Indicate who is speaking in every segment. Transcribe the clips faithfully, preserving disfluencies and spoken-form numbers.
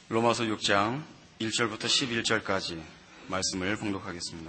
Speaker 1: 로마서 육 장 일 절부터 십일 절까지 말씀을 봉독하겠습니다.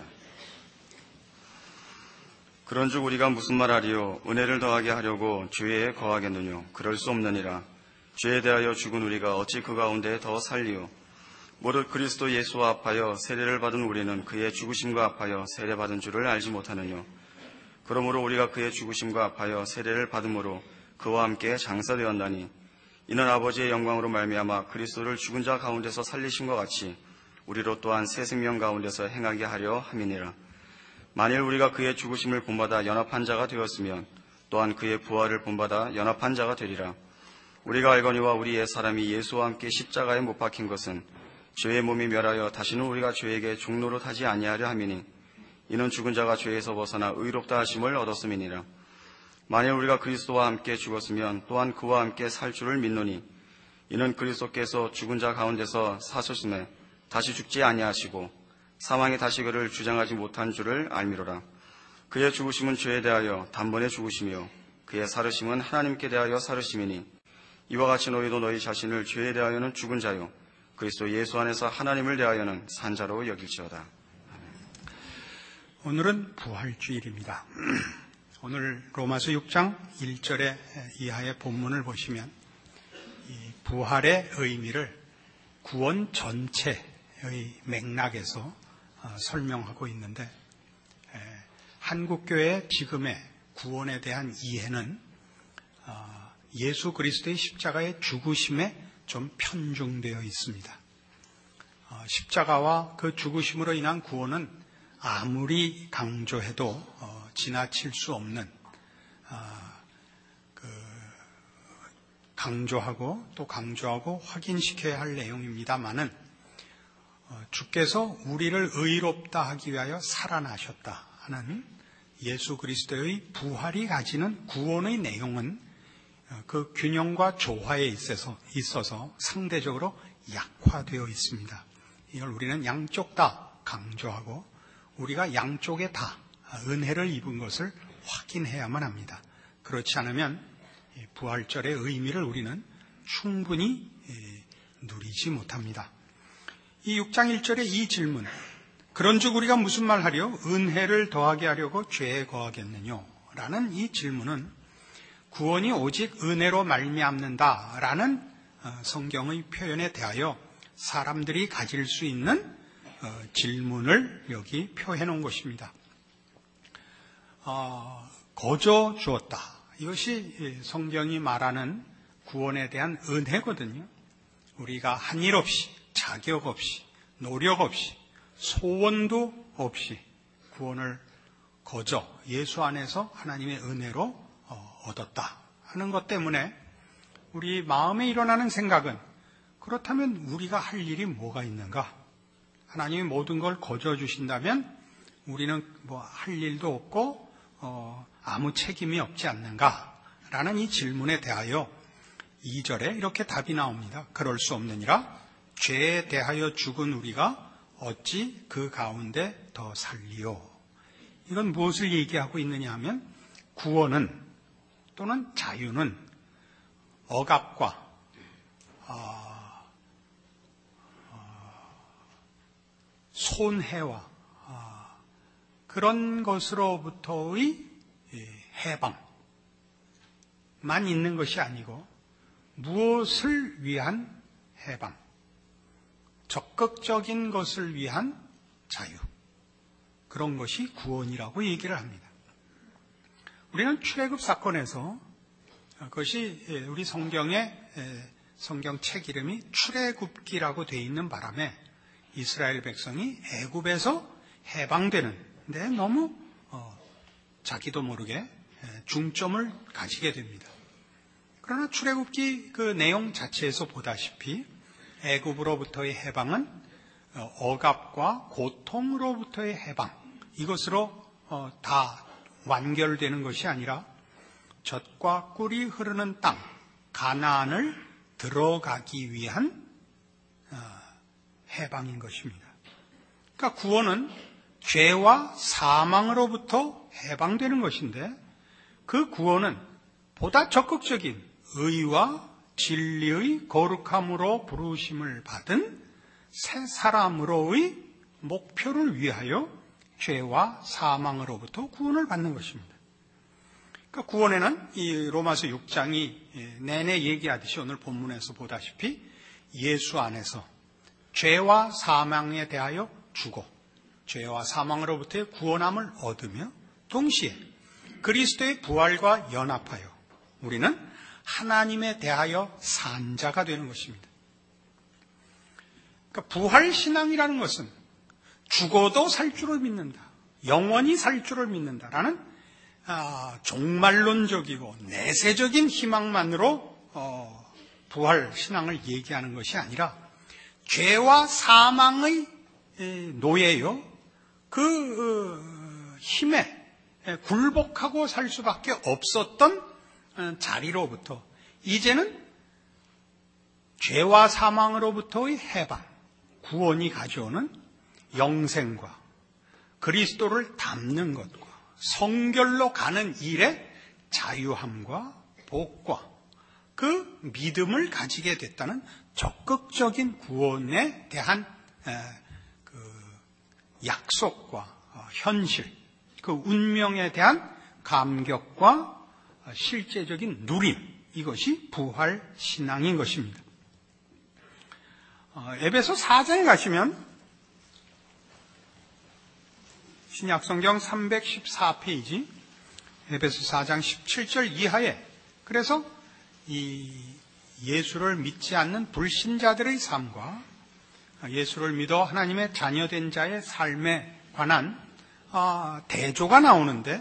Speaker 1: 그런즉 우리가 무슨 말하리요? 은혜를 더하게 하려고 죄에 거하겠느뇨? 그럴 수 없느니라. 죄에 대하여 죽은 우리가 어찌 그 가운데 더 살리요? 무릇 그리스도 예수와 합하여 세례를 받은 우리는 그의 죽으심과 합하여 세례받은 줄을 알지 못하느뇨? 그러므로 우리가 그의 죽으심과 합하여 세례를 받음으로 그와 함께 장사되었나니 이는 아버지의 영광으로 말미암아 그리스도를 죽은 자 가운데서 살리신 것 같이 우리로 또한 새 생명 가운데서 행하게 하려 함이니라. 만일 우리가 그의 죽으심을 본받아 연합한 자가 되었으면 또한 그의 부활을 본받아 연합한 자가 되리라. 우리가 알거니와 우리 옛 사람이 예수와 함께 십자가에 못 박힌 것은 죄의 몸이 멸하여 다시는 우리가 죄에게 종노릇 하지 아니하려 함이니 이는 죽은 자가 죄에서 벗어나 의롭다 하심을 얻었음이니라. 만일 우리가 그리스도와 함께 죽었으면 또한 그와 함께 살 줄을 믿노니 이는 그리스도께서 죽은 자 가운데서 사셨음에 다시 죽지 아니하시고 사망이 다시 그를 주장하지 못한 줄을 알미로라. 그의 죽으심은 죄에 대하여 단번에 죽으심이요 그의 살으심은 하나님께 대하여 살으심이니 이와 같이 너희도 너희 자신을 죄에 대하여는 죽은 자요 그리스도 예수 안에서 하나님을 대하여는 산 자로 여길지어다.
Speaker 2: 오늘은 부활주일입니다. 오늘 로마서 육 장 일 절에 이하의 본문을 보시면 이 부활의 의미를 구원 전체의 맥락에서 설명하고 있는데, 한국교회의 지금의 구원에 대한 이해는 예수 그리스도의 십자가의 죽으심에 좀 편중되어 있습니다. 십자가와 그 죽으심으로 인한 구원은 아무리 강조해도 지나칠 수 없는, 그 강조하고 또 강조하고 확인시켜야 할 내용입니다마는 주께서 우리를 의롭다 하기 위하여 살아나셨다 하는 예수 그리스도의 부활이 가지는 구원의 내용은 그 균형과 조화에 있어서, 있어서 상대적으로 약화되어 있습니다. 이걸 우리는 양쪽 다 강조하고 우리가 양쪽에 다 은혜를 입은 것을 확인해야만 합니다. 그렇지 않으면 부활절의 의미를 우리는 충분히 누리지 못합니다. 이 육 장 일 절의 이 질문, 그런즉 우리가 무슨 말 하려? 은혜를 더하게 하려고 죄에 거하겠느뇨? 라는 이 질문은 구원이 오직 은혜로 말미암는다라는 성경의 표현에 대하여 사람들이 가질 수 있는 질문을 여기 표해 놓은 것입니다. 어, 거저 주었다. 이것이 성경이 말하는 구원에 대한 은혜거든요. 우리가 한 일 없이, 자격 없이, 노력 없이, 소원도 없이 구원을 거저 예수 안에서 하나님의 은혜로 얻었다 하는 것 때문에 우리 마음에 일어나는 생각은, 그렇다면 우리가 할 일이 뭐가 있는가? 하나님이 모든 걸 거저 주신다면 우리는 뭐 할 일도 없고 어, 아무 책임이 없지 않는가? 라는 이 질문에 대하여 이 절에 이렇게 답이 나옵니다. 그럴 수 없느니라. 죄에 대하여 죽은 우리가 어찌 그 가운데 더 살리요? 이건 무엇을 얘기하고 있느냐 하면, 구원은 또는 자유는 억압과 어, 어, 손해와 어, 그런 것으로부터의 해방만 있는 것이 아니고 무엇을 위한 해방, 적극적인 것을 위한 자유, 그런 것이 구원이라고 얘기를 합니다. 우리는 출애굽 사건에서, 그것이 우리 성경의 성경책 이름이 출애굽기라고 되어 있는 바람에 이스라엘 백성이 애굽에서 해방되는 데 너무 어, 자기도 모르게 중점을 가지게 됩니다. 그러나 출애굽기 그 내용 자체에서 보다시피 애굽으로부터의 해방은 억압과 고통으로부터의 해방, 이것으로 어, 다 완결되는 것이 아니라 젖과 꿀이 흐르는 땅 가나안을 들어가기 위한 어, 해방인 것입니다. 그러니까 구원은 죄와 사망으로부터 해방되는 것인데, 그 구원은 보다 적극적인 의와 진리의 거룩함으로 부르심을 받은 새 사람으로의 목표를 위하여 죄와 사망으로부터 구원을 받는 것입니다. 그러니까 구원에는 이 로마서 육 장이 내내 얘기하듯이 오늘 본문에서 보다시피 예수 안에서 죄와 사망에 대하여 죽어 죄와 사망으로부터의 구원함을 얻으며 동시에 그리스도의 부활과 연합하여 우리는 하나님에 대하여 산 자가 되는 것입니다. 그러니까 부활신앙이라는 것은 죽어도 살 줄을 믿는다, 영원히 살 줄을 믿는다라는 아, 종말론적이고 내세적인 희망만으로 어, 부활신앙을 얘기하는 것이 아니라 죄와 사망의 노예요, 그 어, 힘에 굴복하고 살 수밖에 없었던 자리로부터 이제는 죄와 사망으로부터의 해방, 구원이 가져오는 영생과 그리스도를 닮는 것과 성결로 가는 일에 자유함과 복과 그 믿음을 가지게 됐다는 적극적인 구원에 대한 그 약속과 현실, 그 운명에 대한 감격과 실제적인 누림, 이것이 부활신앙인 것입니다. 에베소 사 장에 가시면 신약성경 삼백십사 페이지 에베소 사 장 십칠 절 이하에, 그래서 이 예수를 믿지 않는 불신자들의 삶과 예수를 믿어 하나님의 자녀된 자의 삶에 관한 대조가 나오는데,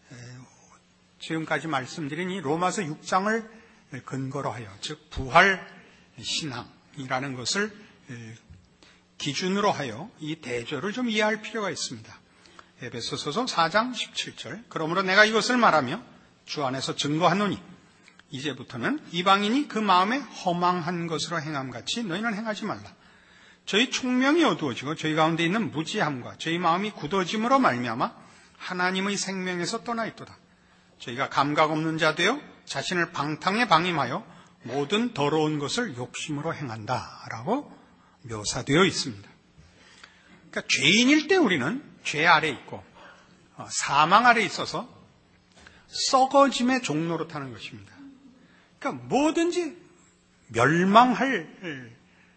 Speaker 2: 지금까지 말씀드린 이 로마서 육 장을 근거로 하여, 즉 부활신앙이라는 것을 기준으로 하여 이 대조를 좀 이해할 필요가 있습니다. 에베소서 사 장 십칠 절, 그러므로 내가 이것을 말하며 주 안에서 증거하노니 이제부터는 이방인이 그 마음에 허망한 것으로 행함같이 너희는 행하지 말라. 저희 총명이 어두워지고 저희 가운데 있는 무지함과 저희 마음이 굳어짐으로 말미암아 하나님의 생명에서 떠나 있도다. 저희가 감각 없는 자 되어 자신을 방탕에 방임하여 모든 더러운 것을 욕심으로 행한다라고 묘사되어 있습니다. 그러니까 죄인일 때 우리는 죄 아래 있고 사망 아래 있어서 썩어짐의 종로로 타는 것입니다. 그러니까 뭐든지 멸망할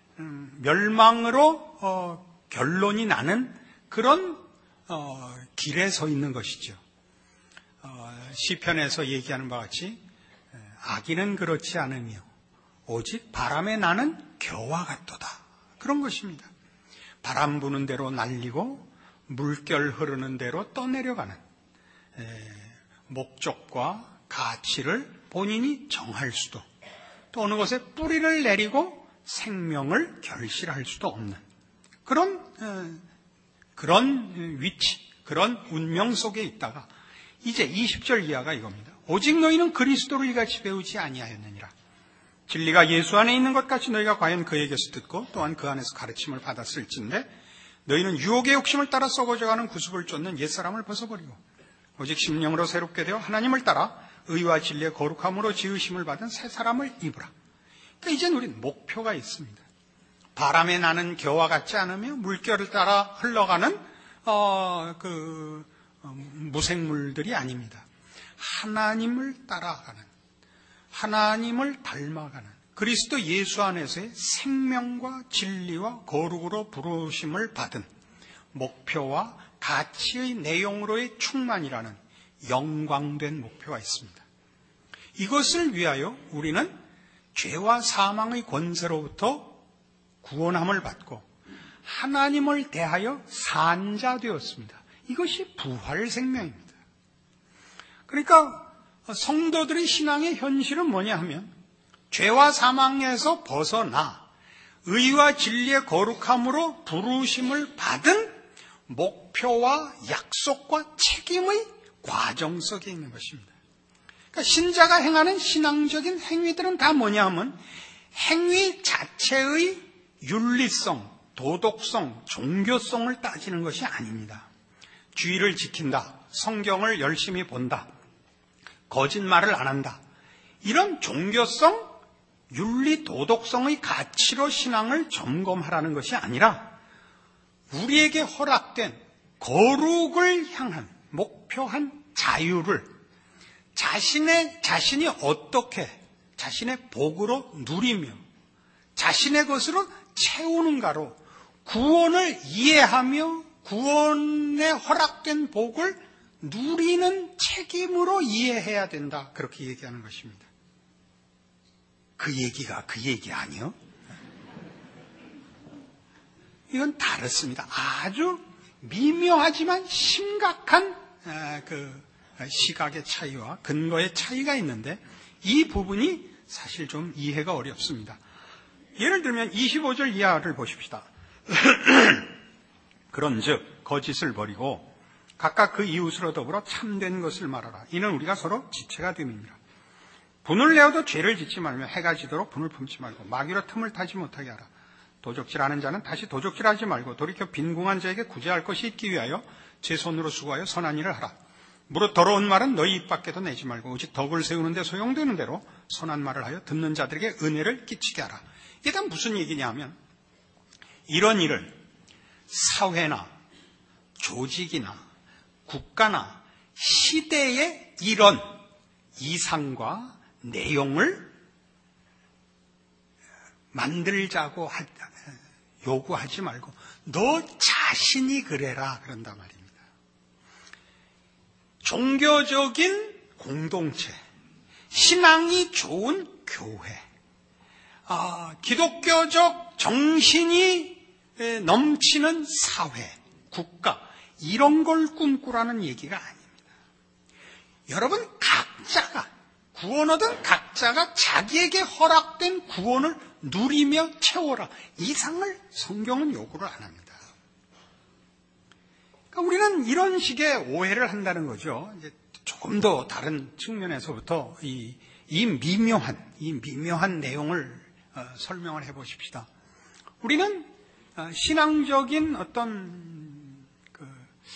Speaker 2: 멸망으로 어, 결론이 나는 그런 어, 길에 서 있는 것이죠. 어, 시편에서 얘기하는 바와 같이 악인은 그렇지 않으며 오직 바람에 나는 겨와 같도다, 그런 것입니다. 바람 부는 대로 날리고 물결 흐르는 대로 떠내려가는 에, 목적과 가치를 본인이 정할 수도, 또 어느 곳에 뿌리를 내리고 생명을 결실할 수도 없는 그런 에, 그런 위치, 그런 운명 속에 있다가 이제 이십 절 이하가 이겁니다. 오직 너희는 그리스도를 이같이 배우지 아니하였느니라. 진리가 예수 안에 있는 것 같이 너희가 과연 그에게서 듣고 또한 그 안에서 가르침을 받았을진데 너희는 유혹의 욕심을 따라 썩어져가는 구습을 쫓는 옛사람을 벗어버리고 오직 심령으로 새롭게 되어 하나님을 따라 의와 진리의 거룩함으로 지으심을 받은 새 사람을 입으라. 그러니까 이제는 우리는 목표가 있습니다. 바람에 나는 겨와 같지 않으며 물결을 따라 흘러가는 어, 그 어, 무생물들이 아닙니다. 하나님을 따라가는, 하나님을 닮아가는 그리스도 예수 안에서의 생명과 진리와 거룩으로 부르심을 받은 목표와 가치의 내용으로의 충만이라는 영광된 목표가 있습니다. 이것을 위하여 우리는 죄와 사망의 권세로부터 구원함을 받고 하나님을 대하여 산 자 되었습니다. 이것이 부활 생명입니다. 그러니까 성도들의 신앙의 현실은 뭐냐 하면 죄와 사망에서 벗어나 의와 진리의 거룩함으로 부르심을 받은 목표와 약속과 책임의 과정 속에 있는 것입니다. 그러니까 신자가 행하는 신앙적인 행위들은 다 뭐냐 하면 행위 자체의 윤리성, 도덕성, 종교성을 따지는 것이 아닙니다. 주의를 지킨다, 성경을 열심히 본다, 거짓말을 안 한다, 이런 종교성, 윤리 도덕성의 가치로 신앙을 점검하라는 것이 아니라 우리에게 허락된 거룩을 향한 목표한 자유를 자신의, 자신이 어떻게 자신의 복으로 누리며 자신의 것으로 채우는가로 구원을 이해하며 구원에 허락된 복을 누리는 책임으로 이해해야 된다. 그렇게 얘기하는 것입니다. 그 얘기가 그 얘기 아니요? 이건 다릅니다. 아주 미묘하지만 심각한 그 시각의 차이와 근거의 차이가 있는데 이 부분이 사실 좀 이해가 어렵습니다. 예를 들면 이십오 절 이하를 보십시다. 그런즉 거짓을 버리고 각각 그 이웃으로 더불어 참된 것을 말하라. 이는 우리가 서로 지체가 됨이니라. 분을 내어도 죄를 짓지 말며 해가 지도록 분을 품지 말고 마귀로 틈을 타지 못하게 하라. 도적질하는 자는 다시 도적질하지 말고 돌이켜 빈궁한 자에게 구제할 것이 있기 위하여 제 손으로 수고하여 선한 일을 하라. 무릇 더러운 말은 너희 입 밖에도 내지 말고 오직 덕을 세우는 데 소용되는 대로 선한 말을 하여 듣는 자들에게 은혜를 끼치게 하라. 이게 다 무슨 얘기냐 하면 이런 일을 사회나 조직이나 국가나 시대의 이런 이상과 내용을 만들자고 하, 요구하지 말고 너 자신이 그래라 그런단 말입니다. 종교적인 공동체, 신앙이 좋은 교회, 아, 기독교적 정신이 넘치는 사회, 국가 이런 걸 꿈꾸라는 얘기가 아닙니다. 여러분 각자가 구원 얻은 각자가 자기에게 허락된 구원을 누리며 채워라. 이상을 성경은 요구를 안 합니다. 그러니까 우리는 이런 식의 오해를 한다는 거죠. 이제 조금 더 다른 측면에서부터 이, 이 미묘한, 이 미묘한 내용을 어, 설명을 해보십시다. 우리는 어, 신앙적인 어떤 그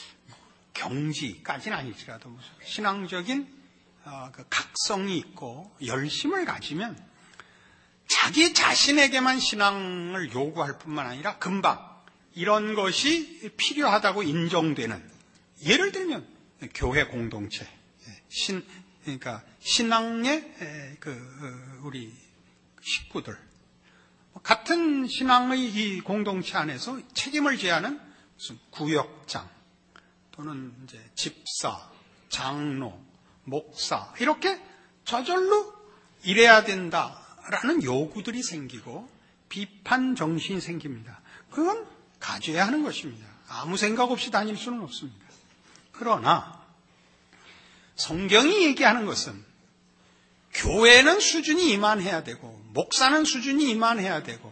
Speaker 2: 경지까지는 아니지라도 신앙적인 어, 그 각성이 있고 열심을 가지면 자기 자신에게만 신앙을 요구할 뿐만 아니라 금방 이런 것이 필요하다고 인정되는, 예를 들면 교회 공동체, 신 그러니까 신앙의 그 우리 식구들 같은 신앙의 이 공동체 안에서 책임을 져야 하는 무슨 구역장 또는 이제 집사, 장로, 목사 이렇게 저절로 이래야 된다라는 요구들이 생기고 비판 정신이 생깁니다. 그건 가져야 하는 것입니다. 아무 생각 없이 다닐 수는 없습니다. 그러나 성경이 얘기하는 것은 교회는 수준이 이만해야 되고 목사는 수준이 이만해야 되고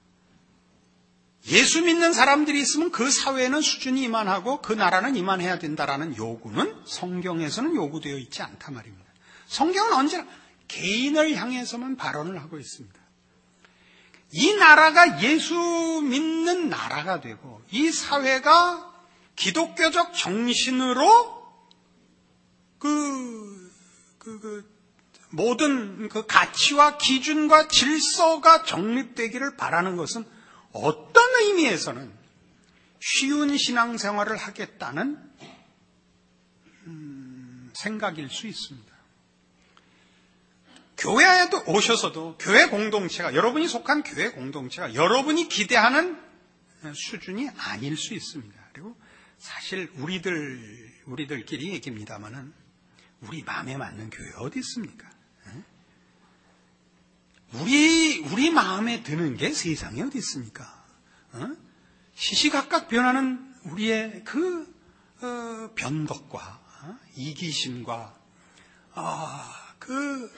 Speaker 2: 예수 믿는 사람들이 있으면 그 사회는 수준이 이만하고 그 나라는 이만해야 된다라는 요구는 성경에서는 요구되어 있지 않단 말입니다. 성경은 언제나 개인을 향해서만 발언을 하고 있습니다. 이 나라가 예수 믿는 나라가 되고 이 사회가 기독교적 정신으로 그, 그, 그 모든 그 가치와 기준과 질서가 정립되기를 바라는 것은 어떤 의미에서는 쉬운 신앙생활을 하겠다는 음, 생각일 수 있습니다. 교회에도 오셔서도 교회 공동체가, 여러분이 속한 교회 공동체가 여러분이 기대하는 수준이 아닐 수 있습니다. 그리고 사실 우리들, 우리들끼리 얘기입니다만은 우리 마음에 맞는 교회 어디 있습니까? 우리, 우리 마음에 드는 게 세상에 어디 있습니까? 어? 시시각각 변하는 우리의 그, 어, 변덕과, 어? 이기심과, 아, 그,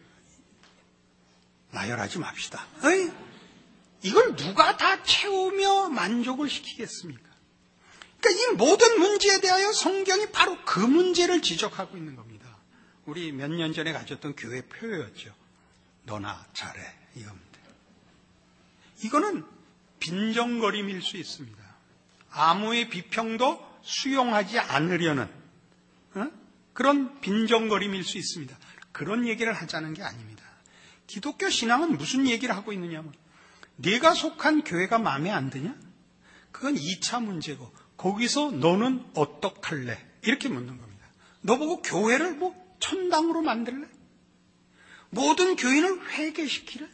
Speaker 2: 나열하지 맙시다. 어이? 이걸 누가 다 채우며 만족을 시키겠습니까? 그러니까 이 모든 문제에 대하여 성경이 바로 그 문제를 지적하고 있는 겁니다. 우리 몇 년 전에 가졌던 교회 표였죠. 너나 잘해, 이겁니다. 이거는 빈정거림일 수 있습니다. 아무의 비평도 수용하지 않으려는 어? 그런 빈정거림일 수 있습니다. 그런 얘기를 하자는 게 아닙니다. 기독교 신앙은 무슨 얘기를 하고 있느냐면 네가 속한 교회가 마음에 안 드냐? 그건 이 차 문제고 거기서 너는 어떡할래? 이렇게 묻는 겁니다. 너 보고 교회를 뭐 천당으로 만들래? 모든 교인을 회개시키래?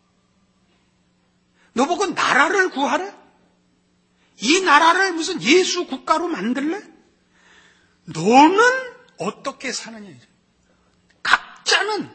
Speaker 2: 너 보고 나라를 구하래? 이 나라를 무슨 예수 국가로 만들래? 너는 어떻게 사느냐? 각자는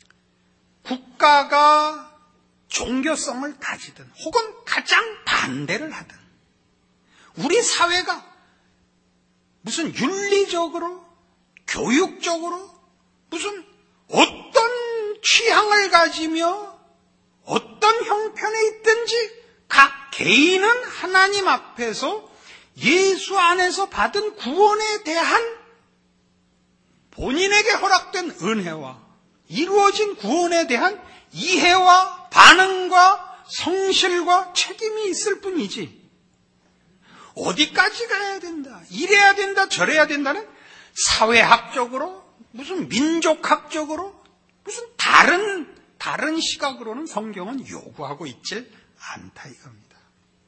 Speaker 2: 국가가 종교성을 가지든 혹은 가장 반대를 하든 우리 사회가 무슨 윤리적으로 교육적으로 무슨 어떤 취향을 가지며 어떤 형편에 있든지 각 개인은 하나님 앞에서 예수 안에서 받은 구원에 대한 본인에게 허락된 은혜와 이루어진 구원에 대한 이해와 반응과 성실과 책임이 있을 뿐이지 어디까지 가야 된다, 이래야 된다, 저래야 된다는 사회학적으로 무슨 민족학적으로 무슨 다른 다른 시각으로는 성경은 요구하고 있질 않다 이겁니다.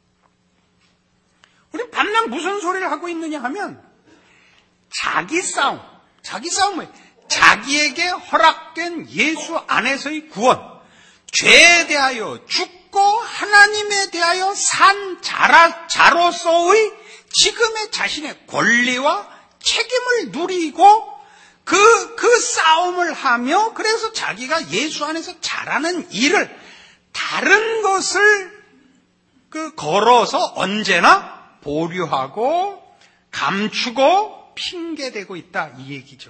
Speaker 2: 우리 밤낮 무슨 소리를 하고 있느냐 하면 자기 싸움, 자기 싸움을 자기에게 허락된 예수 안에서의 구원, 죄에 대하여 죽고 하나님에 대하여 산 자라, 자로서의 지금의 자신의 권리와 책임을 누리고 그, 그 싸움을 하며 그래서 자기가 예수 안에서 잘하는 일을 다른 것을 그 걸어서 언제나 보류하고 감추고 핑계대고 있다 이 얘기죠.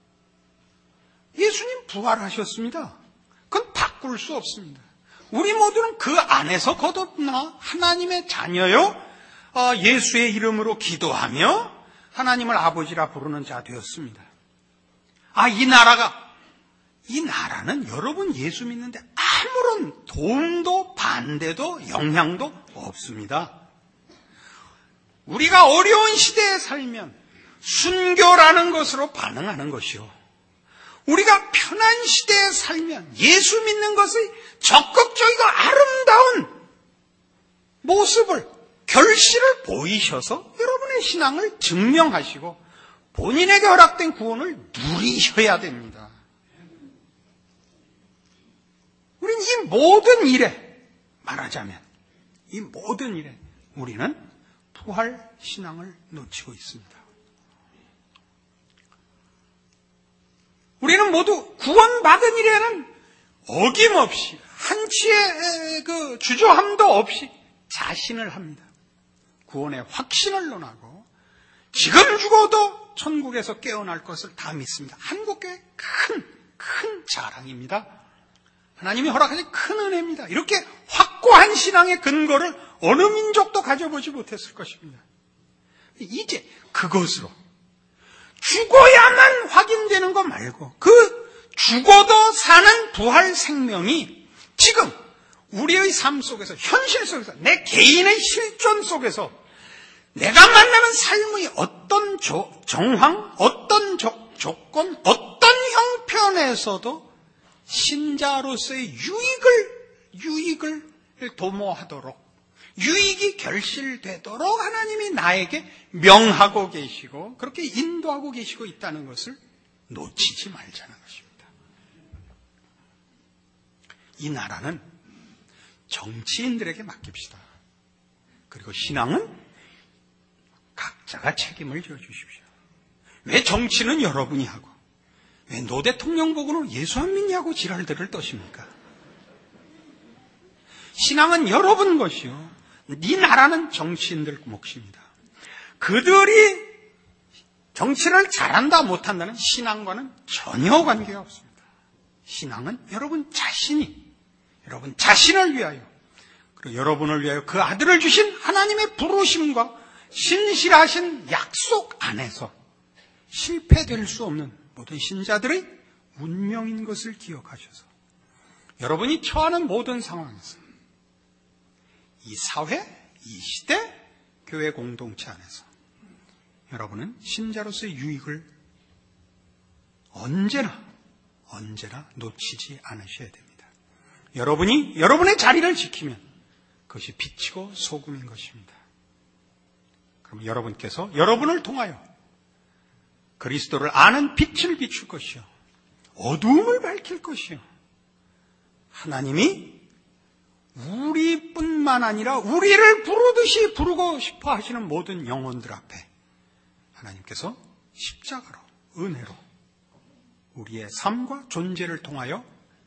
Speaker 2: 예수님 부활하셨습니다. 그건 바꿀 수 없습니다. 우리 모두는 그 안에서 거듭나 하나님의 자녀요 예수의 이름으로 기도하며 하나님을 아버지라 부르는 자 되었습니다. 아, 이 나라가 이 나라는 여러분 예수 믿는데 아무런 도움도 반대도 영향도 없습니다. 우리가 어려운 시대에 살면 순교라는 것으로 반응하는 것이요. 우리가 편한 시대에 살면 예수 믿는 것의 적극적이고 아름다운 모습을, 결실을 보이셔서 여러분의 신앙을 증명하시고 본인에게 허락된 구원을 누리셔야 됩니다. 우리는 이 모든 일에, 말하자면 이 모든 일에 우리는 부활 신앙을 놓치고 있습니다. 우리는 모두 구원받은 일에는 어김없이 한치의 그 주저함도 없이 자신을 합니다. 구원의 확신을 논하고 지금 죽어도 천국에서 깨어날 것을 다 믿습니다. 한국교회 큰, 큰 자랑입니다. 하나님이 허락하신 큰 은혜입니다. 이렇게 확고한 신앙의 근거를 어느 민족도 가져보지 못했을 것입니다. 이제 그것으로 죽어야만 확인되는 거 말고 그 죽어도 사는 부활 생명이 지금 우리의 삶 속에서, 현실 속에서, 내 개인의 실존 속에서 내가 만나는 삶의 어떤 조, 정황, 어떤 조, 조건, 어떤 형편에서도 신자로서의 유익을, 유익을 도모하도록, 유익이 결실되도록 하나님이 나에게 명하고 계시고 그렇게 인도하고 계시고 있다는 것을 놓치지 말자는 것입니다. 이 나라는 정치인들에게 맡깁시다. 그리고 신앙은 각자가 책임을 져주십시오. 왜 정치는 여러분이 하고 왜 노 대통령 보고는 예수 안 믿냐고 지랄들을 떠십니까? 신앙은 여러분 것이요. 이 나라는 정치인들 몫입니다. 그들이 정치를 잘한다 못한다는 신앙과는 전혀 관계가 없습니다. 신앙은 여러분 자신이, 여러분 자신을 위하여, 그리고 여러분을 위하여 그 아들을 주신 하나님의 부르심과 신실하신 약속 안에서 실패될 수 없는 모든 신자들의 운명인 것을 기억하셔서 여러분이 처하는 모든 상황에서 이 사회, 이 시대, 교회 공동체 안에서 여러분은 신자로서의 유익을 언제나 언제나 놓치지 않으셔야 됩니다. 여러분이 여러분의 자리를 지키면 그것이 빛이고 소금인 것입니다. 그럼 여러분께서 여러분을 통하여 그리스도를 아는 빛을 비출 것이요, 어두움을 밝힐 것이요, 하나님이 우리뿐만 아니라 우리를 부르듯이 부르고 싶어 하시는 모든 영혼들 앞에 하나님께서 십자가로, 은혜로 우리의 삶과 존재를 통하여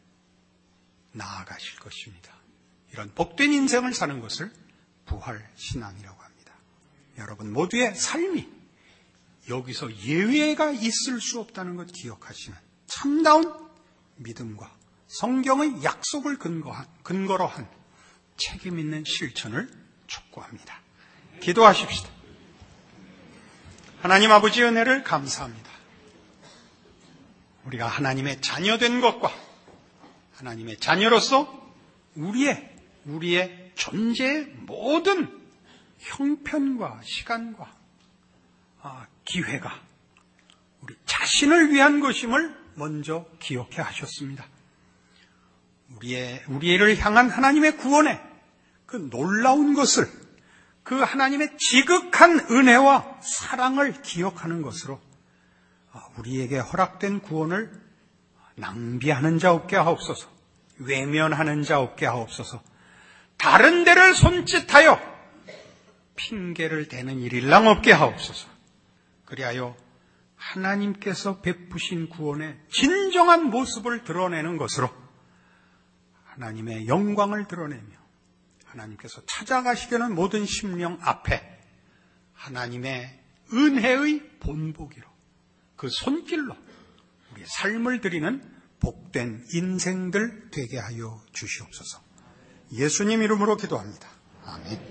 Speaker 2: 나아가실 것입니다. 이런 복된 인생을 사는 것을 부활신앙이라고 합니다. 여러분 모두의 삶이 여기서 예외가 있을 수 없다는 것 기억하시는 참다운 믿음과 성경의 약속을 근거한, 근거로 한 책임 있는 실천을 촉구합니다. 기도하십시다. 하나님 아버지 은혜를 감사합니다. 우리가 하나님의 자녀된 것과 하나님의 자녀로서 우리의 우리의 존재의 모든 형편과 시간과 아, 기회가 우리 자신을 위한 것임을 먼저 기억해 하셨습니다. 우리의, 우리를 향한 하나님의 구원의 그 놀라운 것을, 그 하나님의 지극한 은혜와 사랑을 기억하는 것으로 우리에게 허락된 구원을 낭비하는 자 없게 하옵소서, 외면하는 자 없게 하옵소서, 다른 데를 손짓하여 핑계를 대는 일일랑 없게 하옵소서. 그리하여 하나님께서 베푸신 구원의 진정한 모습을 드러내는 것으로 하나님의 영광을 드러내며 하나님께서 찾아가시려는 모든 심령 앞에 하나님의 은혜의 본보기로 그 손길로 우리의 삶을 드리는 복된 인생들 되게 하여 주시옵소서. 예수님 이름으로 기도합니다. 아멘.